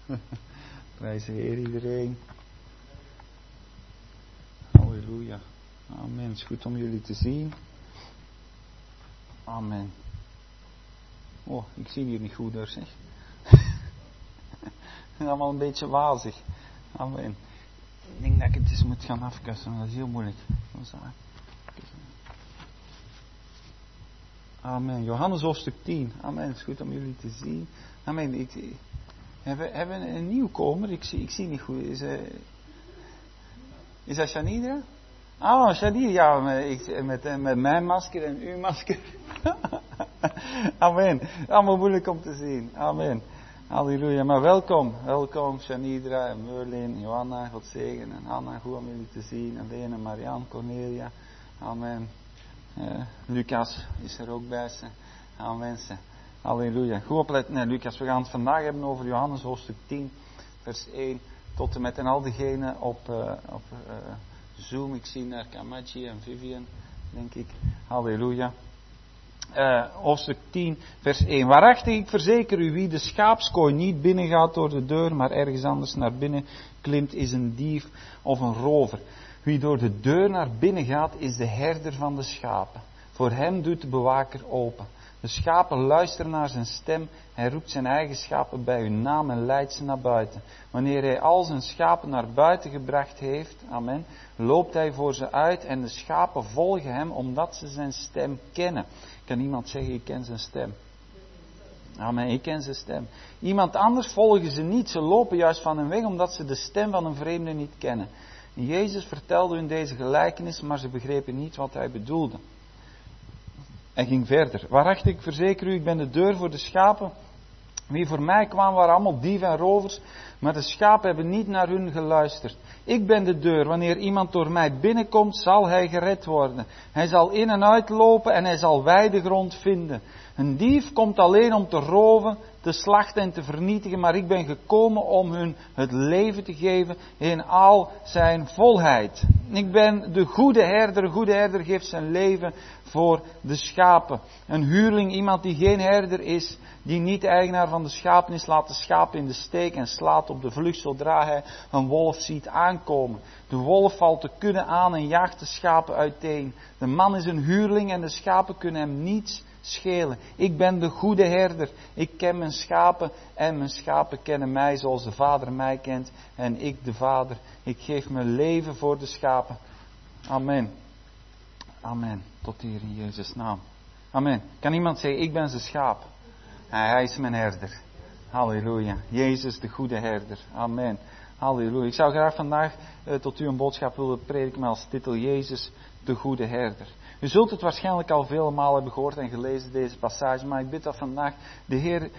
Prijs de Heer iedereen. Halleluja. Amen. Het is goed om jullie te zien. Amen. Oh, ik zie hier niet goed door, zeg. Het is allemaal een beetje wazig. Amen. Ik denk dat ik het eens moet gaan afkussen, dat is heel moeilijk. Amen. Johannes hoofdstuk 10. Amen. Het is goed om jullie te zien. Amen. Hebben we een nieuwkomer? Ik zie niet goed. Is dat Shanidra? Oh, Shanidra. Ja, met mijn masker en uw masker. Amen. Allemaal moeilijk om te zien. Amen. Halleluja. Maar welkom. Welkom Shanidra en Merlin, Johanna, God zegen. En Anna, goed om jullie te zien. En Lene, Marianne, Cornelia. Amen. Lucas is er ook bij ze. Amen. Halleluja. Goed opletten, Lucas. We gaan het vandaag hebben over Johannes hoofdstuk 10, vers 1 tot en met. En al diegenen op Zoom. Ik zie naar Kamachi en Vivian, denk ik. Halleluja. Hoofdstuk 10, vers 1. Waarachtig, ik verzeker u, wie de schaapskooi niet binnengaat door de deur, maar ergens anders naar binnen klimt, is een dief of een rover. Wie door de deur naar binnen gaat, is de herder van de schapen. Voor hem doet de bewaker open. De schapen luisteren naar zijn stem. Hij roept zijn eigen schapen bij hun naam en leidt ze naar buiten. Wanneer hij al zijn schapen naar buiten gebracht heeft, amen, loopt hij voor ze uit en de schapen volgen hem omdat ze zijn stem kennen. Kan iemand zeggen, ik ken zijn stem? Amen, ik ken zijn stem. Iemand anders volgen ze niet. Ze lopen juist van hem weg omdat ze de stem van een vreemde niet kennen. Jezus vertelde hun deze gelijkenis, maar ze begrepen niet wat hij bedoelde. Hij ging verder. Waarachtig, ik verzeker u, ik ben de deur voor de schapen. Wie voor mij kwamen waren allemaal dieven en rovers, maar de schapen hebben niet naar hun geluisterd. Ik ben de deur. Wanneer iemand door mij binnenkomt, zal hij gered worden. Hij zal in en uit lopen en hij zal wijde grond vinden. Een dief komt alleen om te roven, te slachten en te vernietigen, maar ik ben gekomen om hun het leven te geven in al zijn volheid. Ik ben de goede herder. De goede herder geeft zijn leven voor de schapen. Een huurling, iemand die geen herder is, die niet eigenaar van de schapen is, laat de schapen in de steek en slaat op de vlucht zodra hij een wolf ziet aankomen. De wolf valt de kudde aan en jaagt de schapen uiteen. De man is een huurling en de schapen kunnen hem niets schelen. Ik ben de goede herder. Ik ken mijn schapen en mijn schapen kennen mij zoals de Vader mij kent en ik de Vader. Ik geef mijn leven voor de schapen. Amen. Amen. Tot hier in Jezus' naam. Amen. Kan iemand zeggen, ik ben zijn schaap? Hij is mijn herder. Halleluja. Jezus de goede herder. Amen. Halleluja. Ik zou graag vandaag tot u een boodschap willen prediken met als titel Jezus de goede herder. U zult het waarschijnlijk al vele malen hebben gehoord en gelezen deze passage, maar ik bid dat vandaag de Heer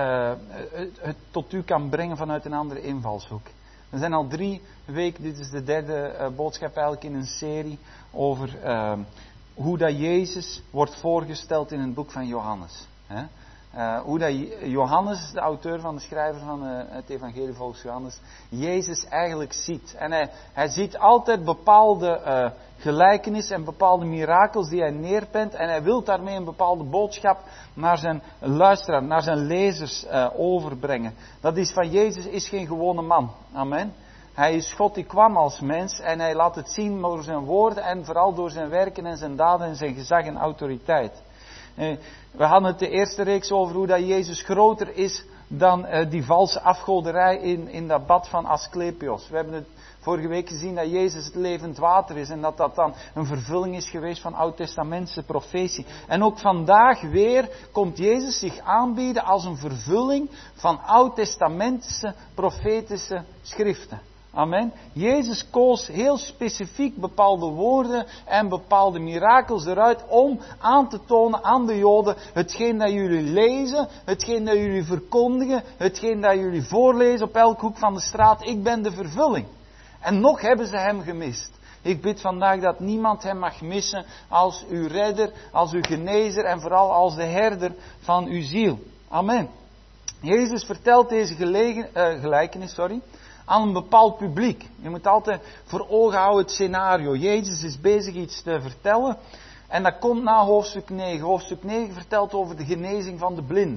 het tot u kan brengen vanuit een andere invalshoek. We zijn al 3 weken, dit is de 3e boodschap eigenlijk in een serie over hoe dat Jezus wordt voorgesteld in het boek van Johannes. Hoe dat Johannes, de auteur van de schrijver van het evangelie volgens Johannes, Jezus eigenlijk ziet. En hij ziet altijd bepaalde gelijkenissen en bepaalde mirakels die hij neerpent. En hij wil daarmee een bepaalde boodschap naar zijn luisteraar, naar zijn lezers overbrengen. Dat is van Jezus is geen gewone man. Amen. Hij is God die kwam als mens en hij laat het zien door zijn woorden en vooral door zijn werken en zijn daden en zijn gezag en autoriteit. We hadden het de eerste reeks over hoe dat Jezus groter is dan die valse afgoderij in dat bad van Asclepios. We hebben het vorige week gezien dat Jezus het levend water is en dat dat dan een vervulling is geweest van oud-testamentse profetie. En ook vandaag weer komt Jezus zich aanbieden als een vervulling van oud-testamentische profetische schriften. Amen. Jezus koos heel specifiek bepaalde woorden en bepaalde mirakels eruit om aan te tonen aan de Joden hetgeen dat jullie lezen, hetgeen dat jullie verkondigen, hetgeen dat jullie voorlezen op elke hoek van de straat. Ik ben de vervulling. En nog hebben ze hem gemist. Ik bid vandaag dat niemand hem mag missen als uw redder, als uw genezer en vooral als de herder van uw ziel. Amen. Jezus vertelt deze gelijkenis, aan een bepaald publiek. Je moet altijd voor ogen houden het scenario. Jezus is bezig iets te vertellen. En dat komt na hoofdstuk 9. Hoofdstuk 9 vertelt over de genezing van de blinden.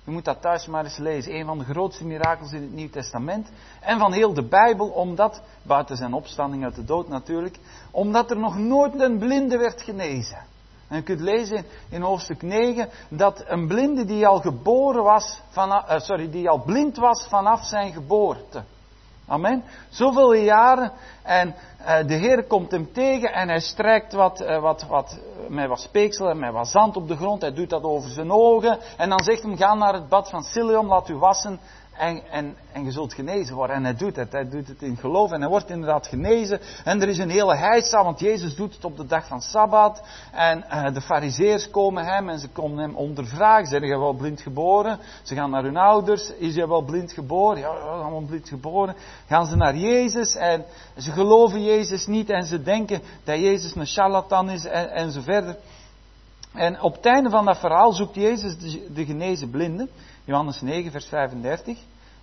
Je moet dat thuis maar eens lezen. Een van de grootste mirakels in het Nieuw Testament. En van heel de Bijbel, omdat, buiten zijn opstanding uit de dood natuurlijk, omdat er nog nooit een blinde werd genezen. En je kunt lezen in hoofdstuk 9 dat een blinde die al die al blind was vanaf zijn geboorte. Amen. Zoveel jaren en de Heer komt hem tegen en hij strijkt met wat speeksel en met wat zand op de grond. Hij doet dat over zijn ogen en dan zegt hem: ga naar het bad van Siloam, laat u wassen en je zult genezen worden. En hij doet het in geloof en hij wordt inderdaad genezen. En er is een hele heisa, want Jezus doet het op de dag van Sabbat. En de fariseërs komen hem en ze komen hem ondervragen. Zijn jij wel blind geboren? Ze gaan naar hun ouders. Is jij wel blind geboren? Ja, allemaal blind geboren. Gaan ze naar Jezus en ze geloven Jezus niet en ze denken dat Jezus een charlatan is en zo verder. En op het einde van dat verhaal zoekt Jezus de genezen blinde. Johannes 9, vers 35.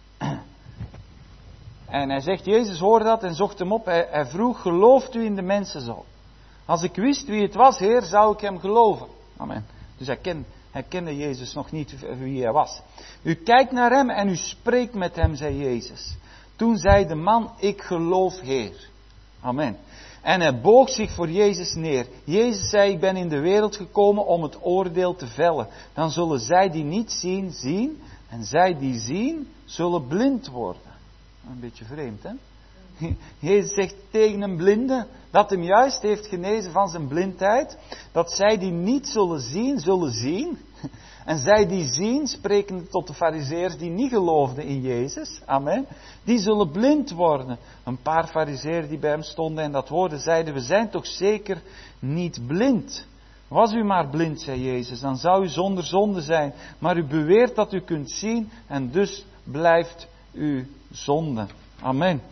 En hij zegt, Jezus hoorde dat en zocht hem op. Hij vroeg, gelooft u in de mensenzoon? Als ik wist wie het was, Heer, zou ik hem geloven. Amen. Dus hij kende Jezus nog niet wie hij was. U kijkt naar hem en u spreekt met hem, zei Jezus. Toen zei de man, ik geloof, Heer. Amen. En hij boog zich voor Jezus neer. Jezus zei, ik ben in de wereld gekomen om het oordeel te vellen. Dan zullen zij die niet zien, zien. En zij die zien, zullen blind worden. Een beetje vreemd, hè? Jezus zegt tegen een blinde, dat hem juist heeft genezen van zijn blindheid. Dat zij die niet zullen zien. En zij die zien, spreken tot de fariseërs die niet geloofden in Jezus. Amen. Die zullen blind worden. Een paar fariseërs die bij hem stonden en dat hoorden, zeiden, we zijn toch zeker niet blind. Was u maar blind, zei Jezus, dan zou u zonder zonde zijn. Maar u beweert dat u kunt zien en dus blijft u zonde. Amen.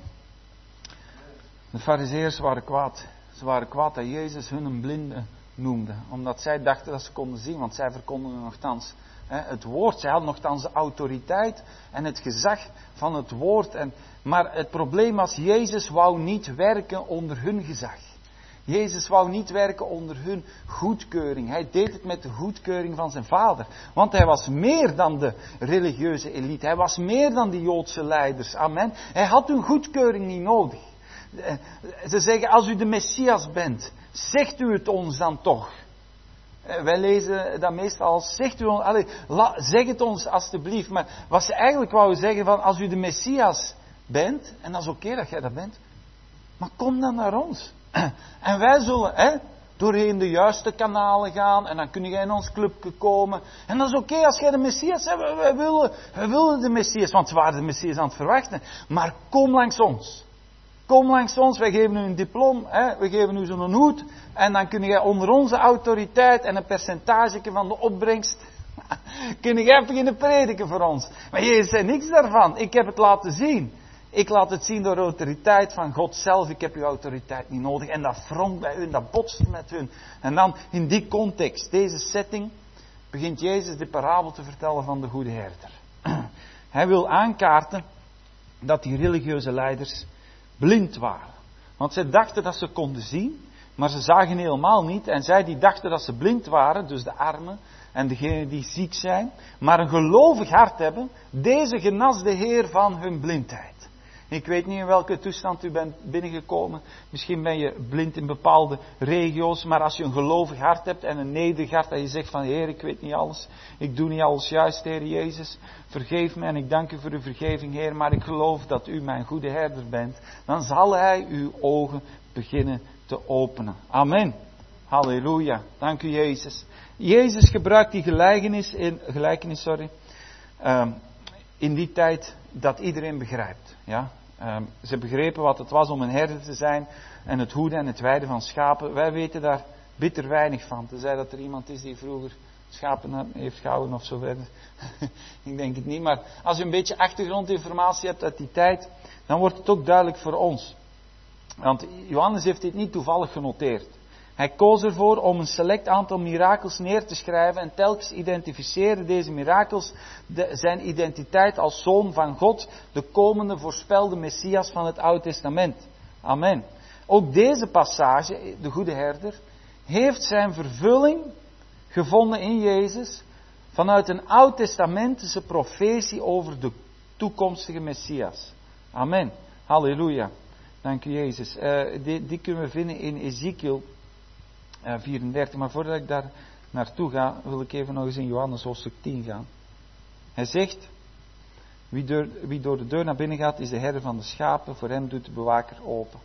De fariseërs waren kwaad. Ze waren kwaad dat Jezus hun een blinde noemde. Omdat zij dachten dat ze konden zien. Want zij verkondigden nogthans het woord. Zij hadden nogthans de autoriteit en het gezag van het woord. Maar het probleem was, Jezus wou niet werken onder hun gezag. Jezus wou niet werken onder hun goedkeuring. Hij deed het met de goedkeuring van zijn Vader. Want hij was meer dan de religieuze elite. Hij was meer dan de Joodse leiders. Amen. Hij had hun goedkeuring niet nodig. Ze zeggen, als u de Messias bent, zegt u het ons dan toch. Wij lezen dat meestal als, zegt u ons, zeg het ons alstublieft. Maar wat ze eigenlijk wouden zeggen van, als u de Messias bent, en dat is oké dat jij dat bent, maar kom dan naar ons. En wij zullen doorheen de juiste kanalen gaan en dan kun jij in ons clubje komen. En dat is oké als jij de Messias hebt. Wij willen de Messias, want we waren de Messias aan het verwachten. Maar kom langs ons. Kom langs ons, wij geven u een diploma, we geven u zo'n hoed. En dan kun jij onder onze autoriteit en een percentage van de opbrengst, kun jij beginnen prediken voor ons. Maar Jezus zei niks daarvan. Ik heb het laten zien. Ik laat het zien door de autoriteit van God zelf. Ik heb uw autoriteit niet nodig. En dat wrongt bij hun, dat botst met hun. En dan in die context, deze setting, begint Jezus de parabel te vertellen van de goede herder. Hij wil aankaarten dat die religieuze leiders blind waren. Want zij dachten dat ze konden zien, maar ze zagen helemaal niet. En zij die dachten dat ze blind waren, dus de armen en degenen die ziek zijn, maar een gelovig hart hebben, deze genas de Heer van hun blindheid. Ik weet niet in welke toestand u bent binnengekomen. Misschien ben je blind in bepaalde regio's. Maar als je een gelovig hart hebt en een nederig hart. En je zegt van Heer, ik weet niet alles. Ik doe niet alles juist, Heer Jezus. Vergeef me en ik dank u voor uw vergeving, Heer. Maar ik geloof dat u mijn goede herder bent. Dan zal Hij uw ogen beginnen te openen. Amen. Halleluja. Dank u Jezus. Jezus gebruikt die gelijkenis in die tijd dat iedereen begrijpt. Ja? Ze begrepen wat het was om een herder te zijn en het hoeden en het weiden van schapen. Wij weten daar bitter weinig van. Tenzij dat er iemand is die vroeger schapen heeft gehouden of zo verder. Ik denk het niet. Maar als u een beetje achtergrondinformatie hebt uit die tijd, dan wordt het ook duidelijk voor ons. Want Johannes heeft dit niet toevallig genoteerd. Hij koos ervoor om een select aantal mirakels neer te schrijven en telkens identificeren deze mirakels zijn identiteit als zoon van God, de komende voorspelde Messias van het Oude Testament. Amen. Ook deze passage, de goede herder, heeft zijn vervulling gevonden in Jezus vanuit een oud-testamentische profetie over de toekomstige Messias. Amen. Halleluja. Dank u Jezus. Die kunnen we vinden in Ezekiel 34. Maar voordat ik daar naartoe ga, wil ik even nog eens in Johannes hoofdstuk 10 gaan. Hij zegt, wie door de deur naar binnen gaat, is de herder van de schapen. Voor hem doet de bewaker open.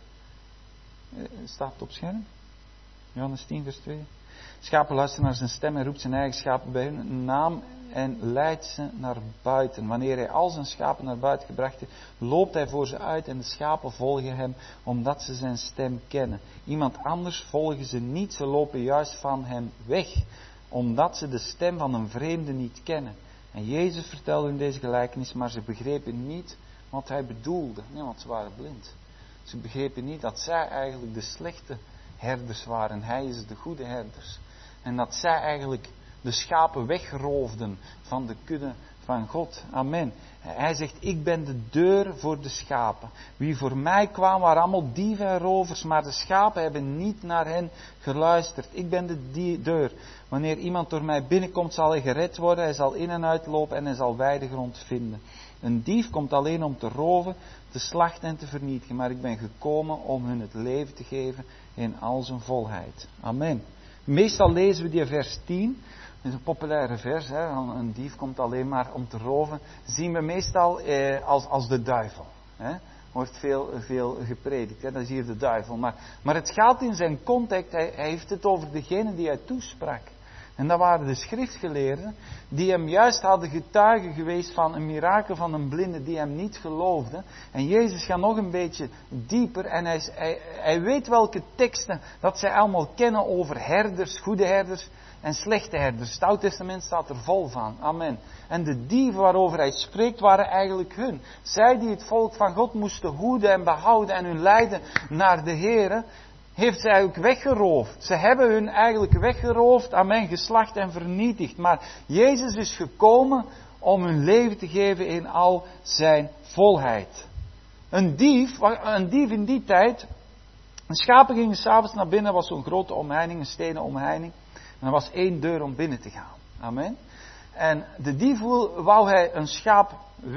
Staat het op scherm? Johannes 10 vers 2. Schapen luisteren naar zijn stem en roept zijn eigen schapen bij hun naam en leidt ze naar buiten. Wanneer hij al zijn schapen naar buiten gebracht heeft, loopt hij voor ze uit en de schapen volgen hem, omdat ze zijn stem kennen. Iemand anders volgen ze niet, ze lopen juist van hem weg, omdat ze de stem van een vreemde niet kennen. En Jezus vertelde in deze gelijkenis, maar ze begrepen niet wat hij bedoelde. Nee, want ze waren blind. Ze begrepen niet dat zij eigenlijk de slechte herders waren. Hij is de goede herders. En dat zij eigenlijk de schapen wegroofden van de kudde van God. Amen. Hij zegt, ik ben de deur voor de schapen. Wie voor mij kwam waren allemaal dieven en rovers, maar de schapen hebben niet naar hen geluisterd. Ik ben de deur. Wanneer iemand door mij binnenkomt, zal hij gered worden. Hij zal in en uitlopen en hij zal weidegrond vinden. Een dief komt alleen om te roven, te slachten en te vernietigen. Maar ik ben gekomen om hun het leven te geven in al zijn volheid. Amen. Meestal lezen we die vers 10. Dat is een populaire vers. Hè? Een dief komt alleen maar om te roven. Zien we meestal als de duivel. Hè? Wordt veel gepredikt. Hè? Dat is hier de duivel. Maar het gaat in zijn context. Hij heeft het over degene die hij toesprak. En dat waren de schriftgeleerden die hem juist hadden getuigen geweest van een mirakel van een blinde die hem niet geloofde. En Jezus gaat nog een beetje dieper en hij weet welke teksten dat zij allemaal kennen over herders, goede herders en slechte herders. Het Oude Testament staat er vol van. Amen. En de dieven waarover hij spreekt waren eigenlijk hun. Zij die het volk van God moesten hoeden en behouden en hun leiden naar de Here, heeft ze eigenlijk weggeroofd. Ze hebben hun eigenlijk weggeroofd, amen, geslacht en vernietigd. Maar Jezus is gekomen om hun leven te geven in al zijn volheid. Een dief in die tijd, een schapen gingen s'avonds naar binnen, was zo'n grote omheining, een stenen omheining. En er was 1 deur om binnen te gaan. Amen. En de dief wou hij een schaap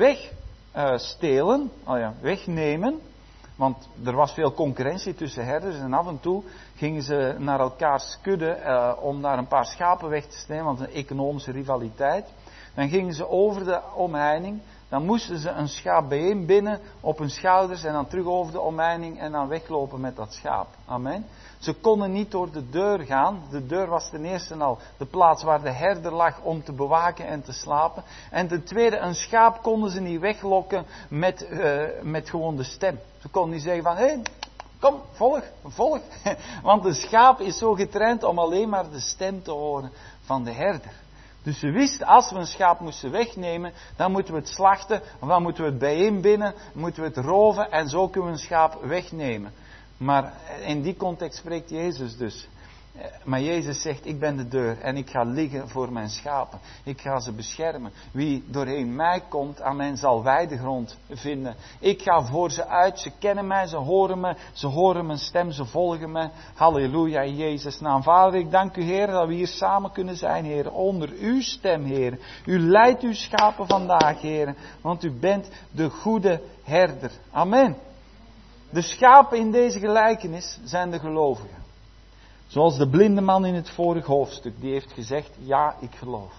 wegstelen, wegnemen. Want er was veel concurrentie tussen herders en af en toe gingen ze naar elkaars kudde om daar een paar schapen weg te stelen, want een economische rivaliteit. Dan gingen ze over de omheining, dan moesten ze een schaap bijeenbinden op hun schouders en dan terug over de omheining en dan weglopen met dat schaap. Amen. Ze konden niet door de deur gaan. De deur was ten eerste al de plaats waar de herder lag om te bewaken en te slapen. En ten tweede, een schaap konden ze niet weglokken met gewoon de stem. Ze konden niet zeggen van, hé, kom, volg. Want de schaap is zo getraind om alleen maar de stem te horen van de herder. Dus ze wisten, als we een schaap moesten wegnemen, dan moeten we het slachten, of dan moeten we het bijeenbinden, moeten we het roven en zo kunnen we een schaap wegnemen. Maar in die context spreekt Jezus dus. Maar Jezus zegt, ik ben de deur en ik ga liggen voor mijn schapen. Ik ga ze beschermen. Wie doorheen mij komt, amen, zal weidegrond vinden. Ik ga voor ze uit, ze kennen mij, ze horen mijn stem, ze volgen me. Halleluja, in Jezus' naam. Vader, ik dank u, Heer, dat we hier samen kunnen zijn, Heer, onder uw stem, Heer. U leidt uw schapen vandaag, Heer, want u bent de goede herder. Amen. De schapen in deze gelijkenis zijn de gelovigen. Zoals de blinde man in het vorige hoofdstuk, die heeft gezegd, ja, ik geloof.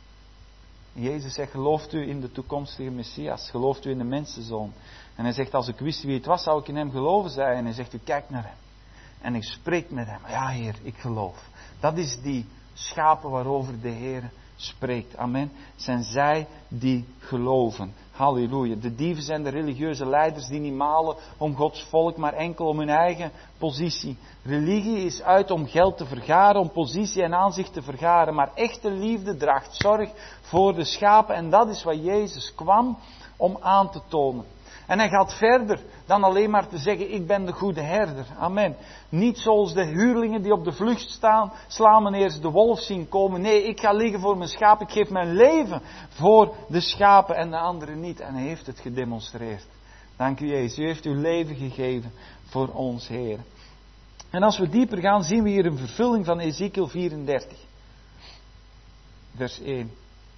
Jezus zegt, gelooft u in de toekomstige Messias? Gelooft u in de mensenzoon? En hij zegt, als ik wist wie het was, zou ik in hem geloven zijn. En hij zegt, u kijkt naar hem. En ik spreek met hem. Ja, Heer, ik geloof. Dat is die schapen waarover de Heer spreekt. Amen. Het zijn zij die geloven. Halleluja. De dieven zijn de religieuze leiders die niet malen om Gods volk, maar enkel om hun eigen positie. Religie is uit om geld te vergaren, om positie en aanzicht te vergaren. Maar echte liefde draagt zorg voor de schapen. En dat is wat Jezus kwam om aan te tonen. En hij gaat verder dan alleen maar te zeggen, ik ben de goede herder. Amen. Niet zoals de huurlingen die op de vlucht slaan wanneer ze de wolf zien komen. Nee, ik ga liggen voor mijn schapen. Ik geef mijn leven voor de schapen en de anderen niet. En hij heeft het gedemonstreerd. Dank u Jezus. U heeft uw leven gegeven voor ons, Heer. En als we dieper gaan, zien we hier een vervulling van Ezekiel 34. Vers 1.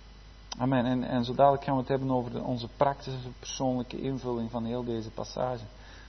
Amen. En zo dadelijk gaan we het hebben over onze praktische persoonlijke invulling van heel deze passage.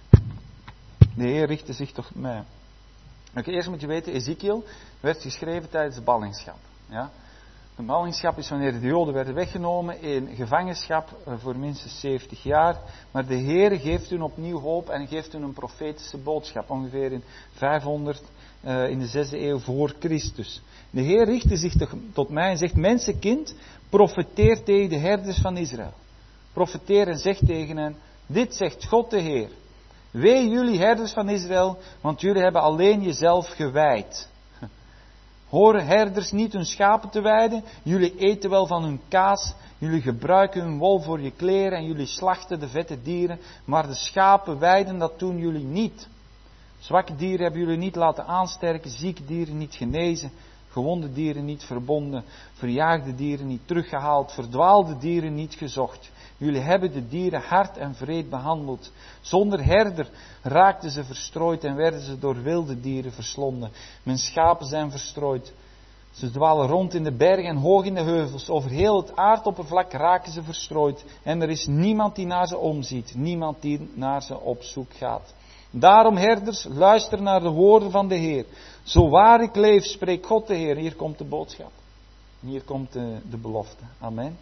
De Heer richtte zich tot mij. Eerst moet je weten, Ezekiel werd geschreven tijdens de ballingschap. Ja? De ballingschap is wanneer de Joden werden weggenomen in gevangenschap voor minstens 70 jaar. Maar de Heer geeft hun opnieuw hoop en geeft hun een profetische boodschap. Ongeveer in 500 in de 6e eeuw voor Christus. De Heer richtte zich tot mij en zegt: mensenkind, profeteer tegen de herders van Israël. Profeteer en zeg tegen hen: dit zegt God de Heer. Wee jullie herders van Israël, want jullie hebben alleen jezelf gewijd. Horen herders niet hun schapen te weiden? Jullie eten wel van hun kaas, jullie gebruiken hun wol voor je kleren en jullie slachten de vette dieren, maar de schapen weiden, dat doen jullie niet. Zwakke dieren hebben jullie niet laten aansterken, zieke dieren niet genezen, gewonde dieren niet verbonden, verjaagde dieren niet teruggehaald, verdwaalde dieren niet gezocht. Jullie hebben de dieren hard en wreed behandeld. Zonder herder raakten ze verstrooid en werden ze door wilde dieren verslonden. Mijn schapen zijn verstrooid. Ze dwalen rond in de bergen en hoog in de heuvels. Over heel het aardoppervlak raken ze verstrooid. En er is niemand die naar ze omziet. Niemand die naar ze op zoek gaat. Daarom, herders, luister naar de woorden van de Heer. Zo waar ik leef, spreekt God de Heer. Hier komt de boodschap. Hier komt de belofte. Amen.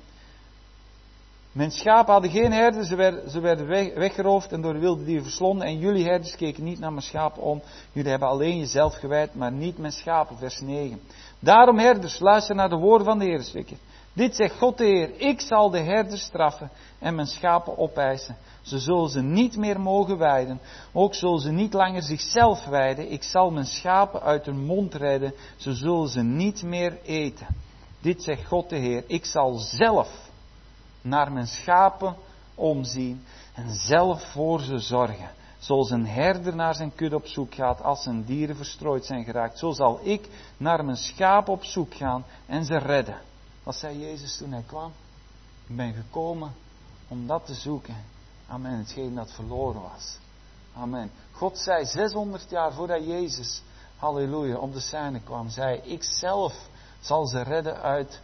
Mijn schapen hadden geen herder, ze werden weggeroofd en door de wilde dieren verslonden. En jullie herders keken niet naar mijn schapen om. Jullie hebben alleen jezelf gewijd, maar niet mijn schapen. Vers 9. Daarom, herders, luister naar de woorden van de Heer. Dit zegt God de Heer: ik zal de herders straffen en mijn schapen opeisen. Ze zullen ze niet meer mogen weiden. Ook zullen ze niet langer zichzelf weiden. Ik zal mijn schapen uit hun mond redden. Ze zullen ze niet meer eten. Dit zegt God de Heer: ik zal zelf naar mijn schapen omzien en zelf voor ze zorgen. Zoals een herder naar zijn kudde op zoek gaat als zijn dieren verstrooid zijn geraakt. Zo zal ik naar mijn schapen op zoek gaan en ze redden. Wat zei Jezus toen hij kwam? Ik ben gekomen om dat te zoeken. Amen. Hetgeen dat verloren was. Amen. God zei 600 jaar voordat Jezus, halleluja, op de scène kwam, zei: ik zelf zal ze redden uit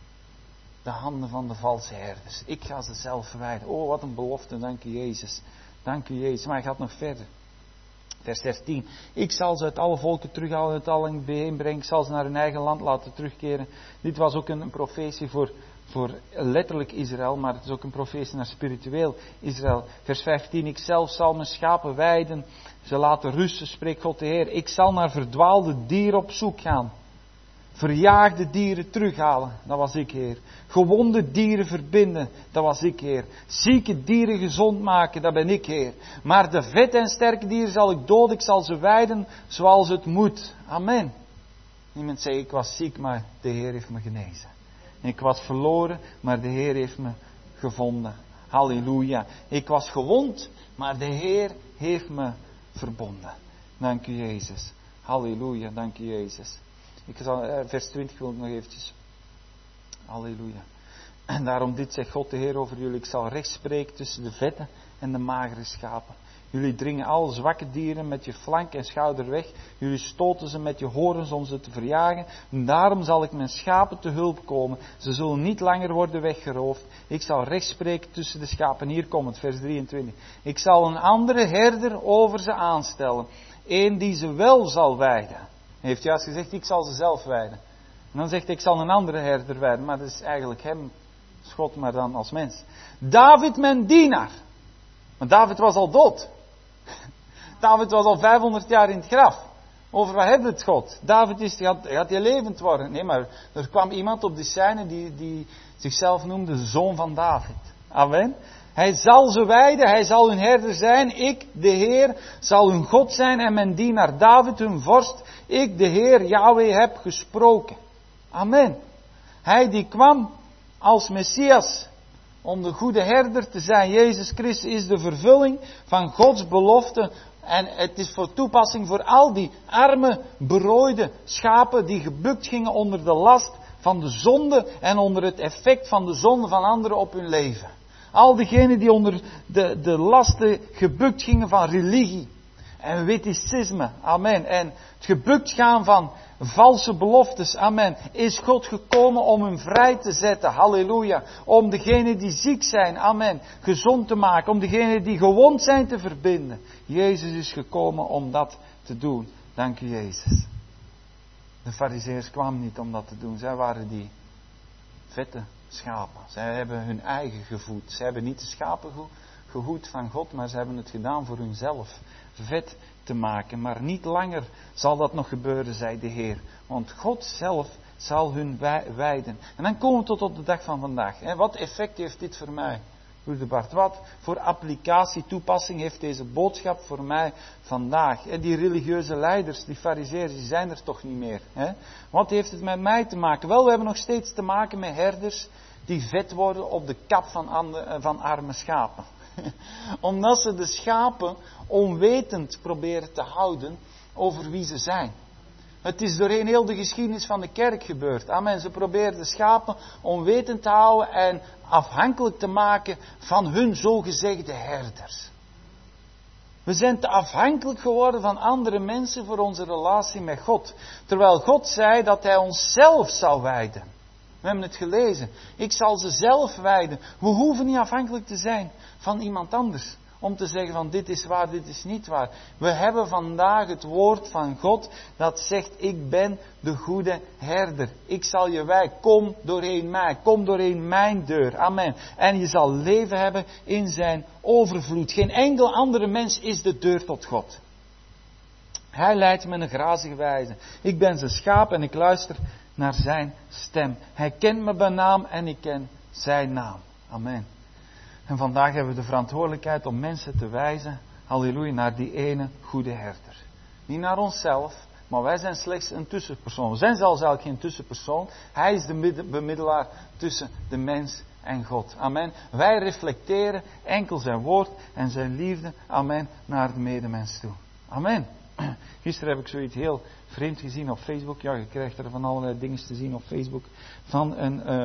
de handen van de valse herders. Ik ga ze zelf verwijderen. Oh, wat een belofte. Dank u, Jezus. Dank u, Jezus. Maar hij gaat nog verder. Vers 13. Ik zal ze uit alle volken terughalen, uit alle bijeenbrengen. Ik zal ze naar hun eigen land laten terugkeren. Dit was ook een profetie voor letterlijk Israël, maar het is ook een profetie naar spiritueel Israël. Vers 15. Ik zelf zal mijn schapen weiden. Ze laten rusten, spreekt God de Heer. Ik zal naar verdwaalde dieren op zoek gaan. Verjaagde dieren terughalen, dat was ik, Heer. Gewonde dieren verbinden, dat was ik, Heer. Zieke dieren gezond maken, dat ben ik, Heer. Maar de vette en sterke dieren zal ik doden, ik zal ze weiden zoals het moet. Amen. Niemand zegt: ik was ziek, maar de Heer heeft me genezen. Ik was verloren, maar de Heer heeft me gevonden. Halleluja. Ik was gewond, maar de Heer heeft me verbonden. Dank u, Jezus. Halleluja, dank u, Jezus. Vers 20 wil ik nog eventjes. Halleluja. En daarom dit zegt God de Heer over jullie: ik zal recht spreken tussen de vette en de magere schapen. Jullie dringen alle zwakke dieren met je flank en schouder weg. Jullie stoten ze met je horens om ze te verjagen. En daarom zal ik mijn schapen te hulp komen. Ze zullen niet langer worden weggeroofd. Ik zal recht spreken tussen de schapen. Hier komt het, vers 23. Ik zal een andere herder over ze aanstellen. Eén die ze wel zal weiden. Hij heeft juist gezegd: ik zal ze zelf weiden. En dan zegt hij: ik zal een andere herder weiden. Maar dat is eigenlijk hem, God, maar dan als mens. David, mijn dienaar. Want David was al dood. David was al 500 jaar in het graf. Over wat heeft het God? David gaat hij levend worden. Nee, maar er kwam iemand op de scène die zichzelf noemde de zoon van David. Amen. Hij zal ze weiden, hij zal hun herder zijn. Ik, de Heer, zal hun God zijn en mijn dienaar David, hun vorst. Ik, de Heer, Yahweh, heb gesproken. Amen. Hij die kwam als Messias om de goede herder te zijn. Jezus Christus is de vervulling van Gods belofte. En het is voor toepassing voor al die arme, berooide schapen die gebukt gingen onder de last van de zonde en onder het effect van de zonde van anderen op hun leven. Al diegenen die onder de lasten gebukt gingen van religie en wetticisme. Amen. En het gebukt gaan van valse beloftes. Amen. Is God gekomen om hem vrij te zetten. Halleluja. Om degenen die ziek zijn. Amen. Gezond te maken. Om degenen die gewond zijn te verbinden. Jezus is gekomen om dat te doen. Dank u Jezus. De Farizeeërs kwamen niet om dat te doen. Zij waren die vette schapen. Zij hebben hun eigen gevoed. Zij hebben niet de schapen gehoed van God, maar ze hebben het gedaan voor hunzelf vet te maken. Maar niet langer zal dat nog gebeuren, zei de Heer. Want God zelf zal hun wijden. En dan komen we tot op de dag van vandaag. Wat effect heeft dit voor mij? Broeder Bart, wat voor applicatie, toepassing heeft deze boodschap voor mij vandaag? Die religieuze leiders, die farizeeërs, die zijn er toch niet meer. Wat heeft het met mij te maken? Wel, we hebben nog steeds te maken met herders die vet worden op de kap van arme schapen. Omdat ze de schapen onwetend proberen te houden over wie ze zijn. Het is doorheen heel de geschiedenis van de kerk gebeurd. Amen. Ze proberen de schapen onwetend te houden en afhankelijk te maken van hun zogezegde herders. We zijn te afhankelijk geworden van andere mensen voor onze relatie met God. Terwijl God zei dat Hij ons zelf zou wijden. We hebben het gelezen. Ik zal ze zelf wijden. We hoeven niet afhankelijk te zijn van iemand anders. Om te zeggen van dit is waar, dit is niet waar. We hebben vandaag het woord van God dat zegt ik ben de goede herder. Ik zal je wijden. Kom doorheen mij. Kom doorheen mijn deur. Amen. En je zal leven hebben in zijn overvloed. Geen enkel andere mens is de deur tot God. Hij leidt me in een grazige wijze. Ik ben zijn schaap en ik luister naar zijn stem. Hij kent me bij naam en ik ken zijn naam. Amen. En vandaag hebben we de verantwoordelijkheid om mensen te wijzen, halleluja, naar die ene goede herder. Niet naar onszelf, maar wij zijn slechts een tussenpersoon. We zijn zelfs eigenlijk geen tussenpersoon. Hij is de bemiddelaar tussen de mens en God. Amen. Wij reflecteren enkel zijn woord en zijn liefde, amen, naar de medemens toe. Amen. Gisteren heb ik zoiets heel vreemd gezien op Facebook. Ja, je krijgt er van allerlei dingen te zien op Facebook. Van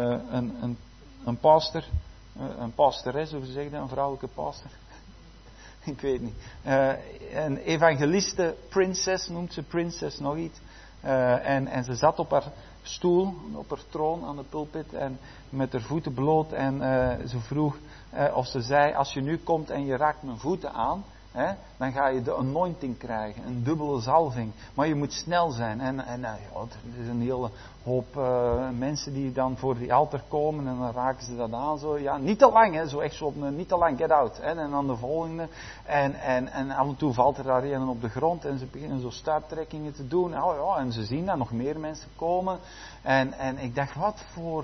een pastor. Een pastores, hoe zeg je dat? Een vrouwelijke pastor? Ik weet niet. Een evangeliste prinses, noemt ze prinses nog iets. En ze zat op haar stoel, op haar troon aan de pulpit. En met haar voeten bloot. En ze vroeg, of ze zei, als je nu komt en je raakt mijn voeten aan. Dan ga je de anointing krijgen, een dubbele zalving. Maar je moet snel zijn. En er is een hele hoop mensen die dan voor die altaar komen en dan raken ze dat aan. Zo, ja, niet te lang, zo echt zo op niet te lang, get out. En dan de volgende. En af en toe valt er daar een op de grond en ze beginnen zo stuiptrekkingen te doen. En ze zien dat nog meer mensen komen. En ik dacht, wat voor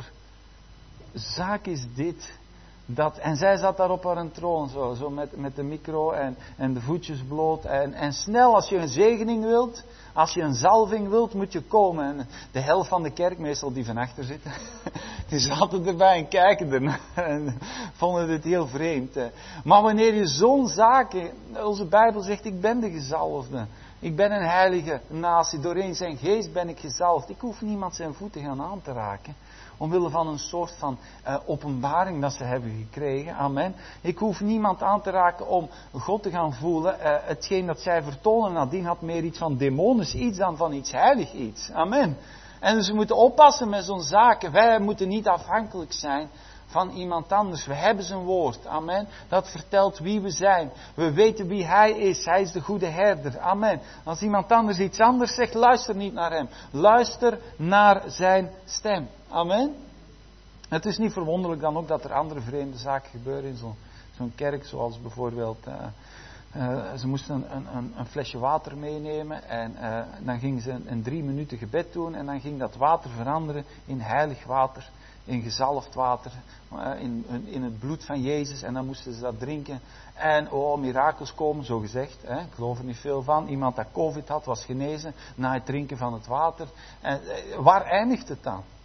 zaak is dit? En zij zat daar op haar troon, zo met de micro en de voetjes bloot. En snel, als je een zegening wilt, als je een zalving wilt, moet je komen. En de helft van de kerk, meestal die van achter zitten, die zaten erbij en kijken ernaar. En vonden dit heel vreemd. Maar wanneer je zo'n zaken, onze Bijbel zegt, ik ben de gezalfde. Ik ben een heilige natie, doorheen zijn geest ben ik gezalfd. Ik hoef niemand zijn voeten gaan aan te raken. Omwille van een soort van openbaring dat ze hebben gekregen. Amen. Ik hoef niemand aan te raken om God te gaan voelen. Hetgeen dat zij vertonen nadien had meer iets van demonisch iets dan van iets heilig iets. Amen. En dus we moeten oppassen met zo'n zaken. Wij moeten niet afhankelijk zijn van iemand anders. We hebben zijn woord. Amen. Dat vertelt wie we zijn. We weten wie hij is. Hij is de goede herder. Amen. Als iemand anders iets anders zegt, luister niet naar hem. Luister naar zijn stem. Amen. Het is niet verwonderlijk dan ook dat er andere vreemde zaken gebeuren in zo'n kerk. Zoals bijvoorbeeld, ze moesten een flesje water meenemen. En dan gingen ze een 3 minuten gebed doen. En dan ging dat water veranderen in heilig water. In gezalfd water, in het bloed van Jezus. En dan moesten ze dat drinken. En mirakels komen, zo gezegd. Ik geloof er niet veel van. Iemand dat COVID had, was genezen na het drinken van het water. En waar eindigt het dan?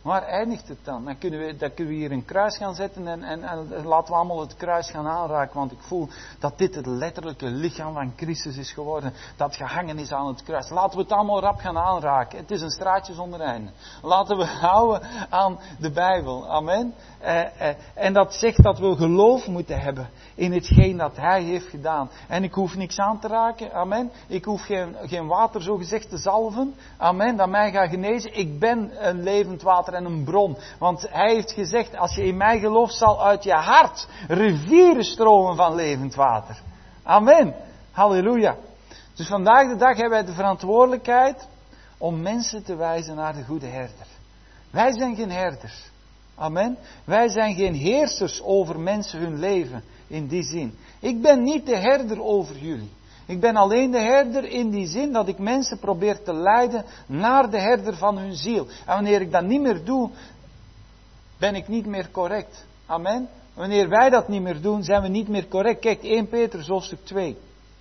Waar eindigt het dan? Dan kunnen we hier een kruis gaan zetten en laten we allemaal het kruis gaan aanraken. Want ik voel dat dit het letterlijke lichaam van Christus is geworden. Dat gehangen is aan het kruis. Laten we het allemaal rap gaan aanraken. Het is een straatje zonder einde. Laten we houden aan de Bijbel. Amen. En dat zegt dat we geloof moeten hebben in hetgeen dat Hij heeft gedaan. En ik hoef niks aan te raken. Amen. Ik hoef geen water zo gezegd te zalven. Amen. Dat mij gaat genezen. Ik ben een levend water en een bron. Want Hij heeft gezegd, als je in mij gelooft, zal uit je hart rivieren stromen van levend water. Amen. Halleluja. Dus vandaag de dag hebben wij de verantwoordelijkheid om mensen te wijzen naar de goede herder. Wij zijn geen herders. Amen. Wij zijn geen heersers over mensen hun leven in die zin. Ik ben niet de herder over jullie. Ik ben alleen de herder in die zin dat ik mensen probeer te leiden naar de herder van hun ziel. En wanneer ik dat niet meer doe, ben ik niet meer correct. Amen. Wanneer wij dat niet meer doen, zijn we niet meer correct. Kijk, 1 Petrus hoofdstuk 2.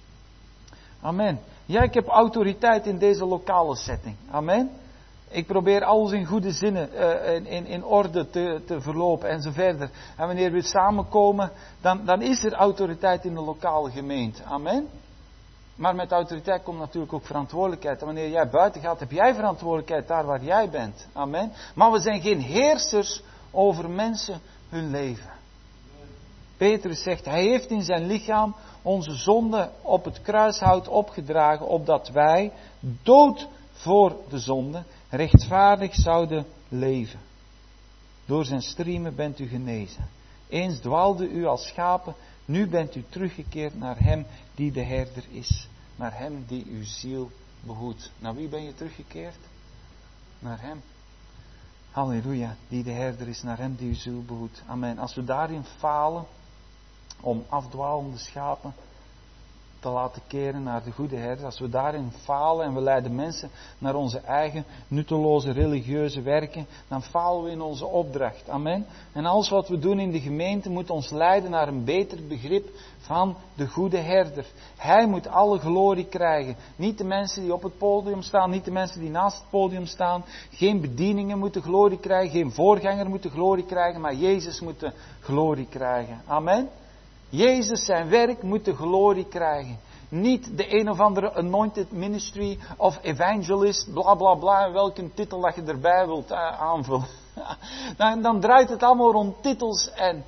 Amen. Ja, ik heb autoriteit in deze lokale setting. Amen. Ik probeer alles in goede zinnen, in orde te verlopen en zo verder. En wanneer we samenkomen, dan is er autoriteit in de lokale gemeente. Amen. Maar met autoriteit komt natuurlijk ook verantwoordelijkheid. En wanneer jij buiten gaat, heb jij verantwoordelijkheid daar waar jij bent. Amen. Maar we zijn geen heersers over mensen hun leven. Petrus zegt, Hij heeft in zijn lichaam onze zonde op het kruishout opgedragen, opdat wij, dood voor de zonde, rechtvaardig zouden leven. Door zijn striemen bent u genezen. Eens dwaalde u als schapen, nu bent u teruggekeerd naar Hem die de herder is. Naar Hem die uw ziel behoedt. Naar wie ben je teruggekeerd? Naar Hem. Halleluja, die de herder is, naar Hem die uw ziel behoedt. Amen. Als we daarin falen, om afdwalende schapen te laten keren naar de goede herder. Als we daarin falen en we leiden mensen naar onze eigen nutteloze religieuze werken, dan falen we in onze opdracht. Amen. En alles wat we doen in de gemeente moet ons leiden naar een beter begrip van de goede herder. Hij moet alle glorie krijgen. Niet de mensen die op het podium staan, niet de mensen die naast het podium staan. Geen bedieningen moeten glorie krijgen, geen voorganger moeten glorie krijgen, maar Jezus moet de glorie krijgen. Amen. Jezus, zijn werk, moet de glorie krijgen. Niet de een of andere anointed ministry of evangelist, bla bla bla, welke titel dat je erbij wilt aanvullen. Dan draait het allemaal rond titels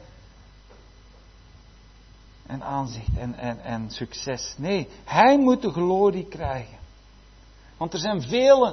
en aanzicht en succes. Nee, Hij moet de glorie krijgen. Want er zijn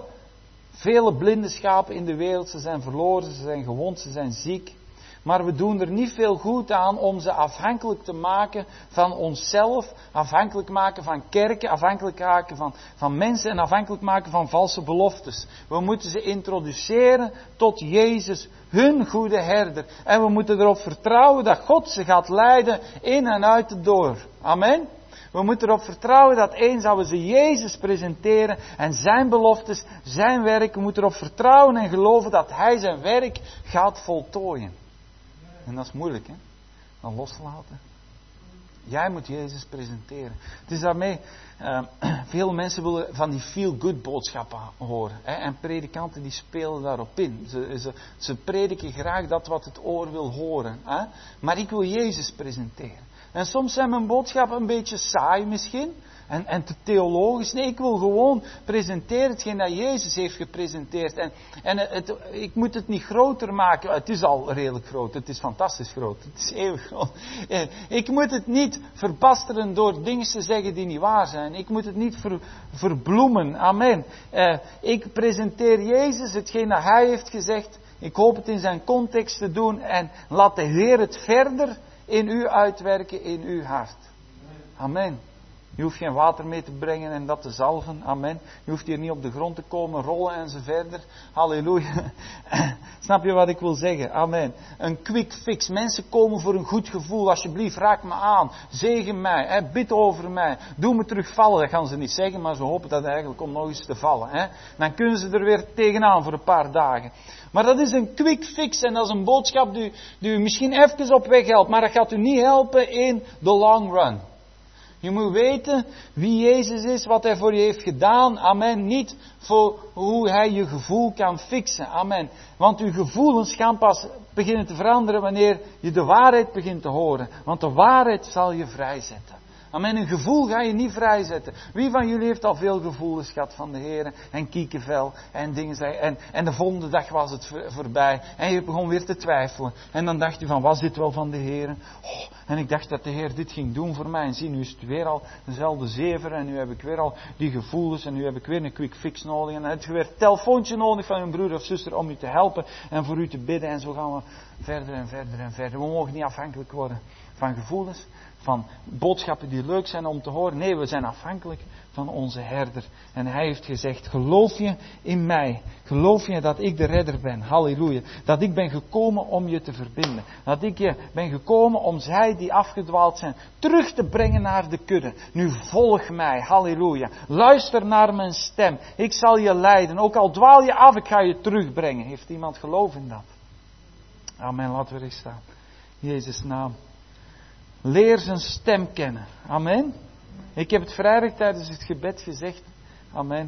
vele blinde schapen in de wereld. Ze zijn verloren, ze zijn gewond, ze zijn ziek. Maar we doen er niet veel goed aan om ze afhankelijk te maken van onszelf, afhankelijk maken van kerken, afhankelijk maken van mensen en afhankelijk maken van valse beloftes. We moeten ze introduceren tot Jezus, hun goede herder. En we moeten erop vertrouwen dat God ze gaat leiden in en uit het door. Amen. We moeten erop vertrouwen dat eens als we ze Jezus presenteren en zijn beloftes, zijn werk, we moeten erop vertrouwen en geloven dat Hij zijn werk gaat voltooien. En dat is moeilijk, hè? Dan loslaten. Jij moet Jezus presenteren. Het is daarmee, veel mensen willen van die feel-good boodschappen horen. Hè? En predikanten die spelen daarop in. Ze prediken graag dat wat het oor wil horen. Hè? Maar ik wil Jezus presenteren. En soms zijn mijn boodschappen een beetje saai misschien. En te theologisch. Nee, ik wil gewoon presenteren hetgeen dat Jezus heeft gepresenteerd. Ik moet het niet groter maken. Het is al redelijk groot. Het is fantastisch groot. Het is eeuwig groot. Ik moet het niet verbasteren door dingen te zeggen die niet waar zijn. Ik moet het niet verbloemen. Amen. Ik presenteer Jezus, hetgeen dat Hij heeft gezegd. Ik hoop het in zijn context te doen. En laat de Heer het verder in u uitwerken, in uw hart. Amen. Je hoeft geen water mee te brengen en dat te zalven. Amen. Je hoeft hier niet op de grond te komen rollen en zo verder. Halleluja. Snap je wat ik wil zeggen? Amen. Een quick fix. Mensen komen voor een goed gevoel. Alsjeblieft, raak me aan. Zegen mij. Bid over mij. Doe me terugvallen. Dat gaan ze niet zeggen, maar ze hopen dat eigenlijk om nog eens te vallen. Dan kunnen ze er weer tegenaan voor een paar dagen. Maar dat is een quick fix en dat is een boodschap die u misschien even op weg helpt. Maar dat gaat u niet helpen in the long run. Je moet weten wie Jezus is, wat Hij voor je heeft gedaan. Amen. Niet voor hoe Hij je gevoel kan fixen. Amen. Want uw gevoelens gaan pas beginnen te veranderen wanneer je de waarheid begint te horen. Want de waarheid zal je vrijzetten. Amen. Een gevoel ga je niet vrijzetten. Wie van jullie heeft al veel gevoelens gehad van de Heer en kiekenvel en dingen. En de volgende dag was het voorbij. En je begon weer te twijfelen. En dan dacht je van, was dit wel van de Heer? Oh, en ik dacht dat de Heer dit ging doen voor mij. En zie, nu is het weer al dezelfde zever. En nu heb ik weer al die gevoelens. En nu heb ik weer een quick fix nodig. En dan heb je weer een telefoontje nodig van een broer of zuster om u te helpen. En voor u te bidden. En zo gaan we verder en verder en verder. We mogen niet afhankelijk worden van gevoelens. Van boodschappen die leuk zijn om te horen. Nee, we zijn afhankelijk van onze herder. En hij heeft gezegd, geloof je in mij? Geloof je dat ik de redder ben? Halleluja. Dat ik ben gekomen om je te verbinden. Dat ik ben gekomen om zij die afgedwaald zijn terug te brengen naar de kudde. Nu volg mij. Halleluja. Luister naar mijn stem. Ik zal je leiden. Ook al dwaal je af, ik ga je terugbrengen. Heeft iemand geloof in dat? Amen. Laten we er staan. In Jezus' naam. Leer zijn stem kennen. Amen. Ik heb het vrijdag tijdens het gebed gezegd. Amen.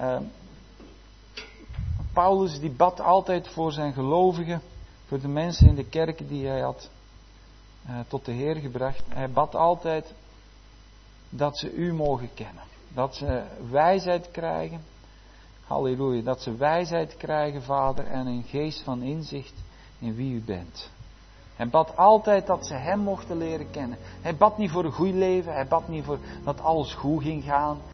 Paulus die bad altijd voor zijn gelovigen. Voor de mensen in de kerken die hij had tot de Heer gebracht. Hij bad altijd dat ze u mogen kennen. Dat ze wijsheid krijgen. Halleluja. Dat ze wijsheid krijgen, Vader. En een geest van inzicht in wie u bent. Hij bad altijd dat ze hem mochten leren kennen. Hij bad niet voor een goed leven. Hij bad niet voor dat alles goed ging gaan.